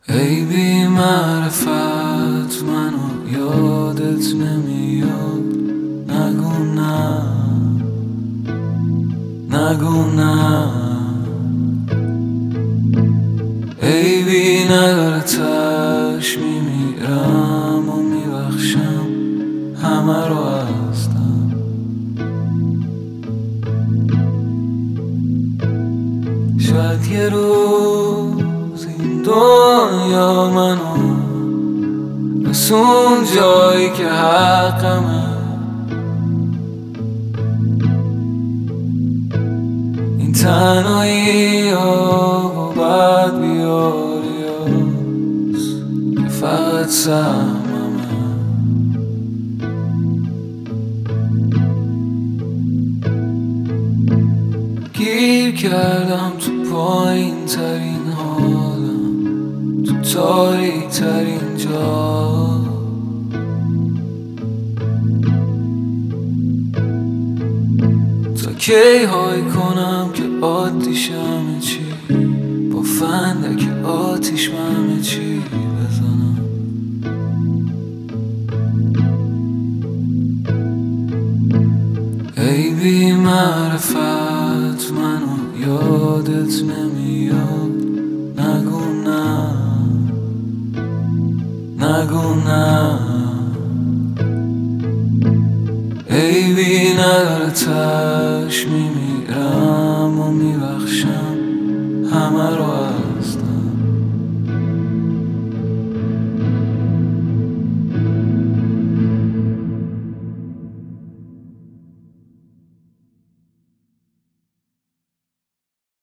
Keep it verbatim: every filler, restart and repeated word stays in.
ای بی معرفت منو یادت نمیاد. نگو نه، نگو نه. ای بی ندارتش میمیرم و میبخشم همه رو هستم. شاید یه روز این دنیا منو رسون جایی که حقمه. این تنهایی ها و بد بیاری هاست که فقط سهممه. گیر کردم تو پایین ترین حالم، تو تاریک ترین جا. تا کی های کنم که عادیش همه چی، با فندک آتیش همه چی بزنم. ای بی معرفت منو یادت نمیاد. نگو نه، نگو نه. ای بی ندارتش میمیرم و میبخشم همه رو.